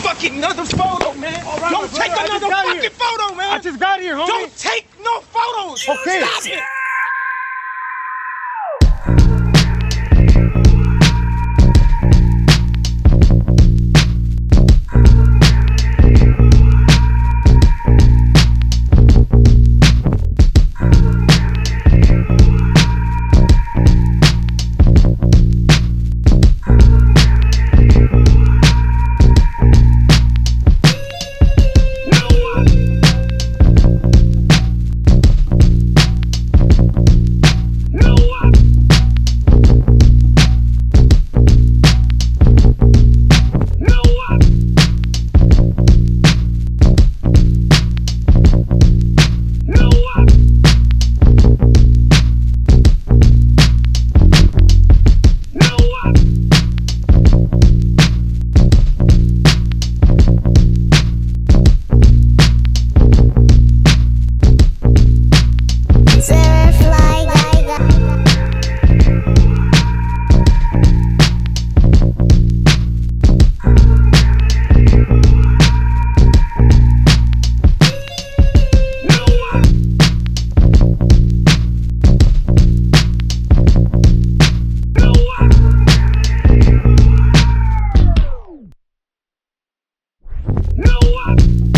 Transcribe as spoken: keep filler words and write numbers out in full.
fucking another photo, man. All right, Don't my take brother, I another just got fucking here. photo, man. I just got here, homie. Don't take no photos. Okay. Stop it. No one.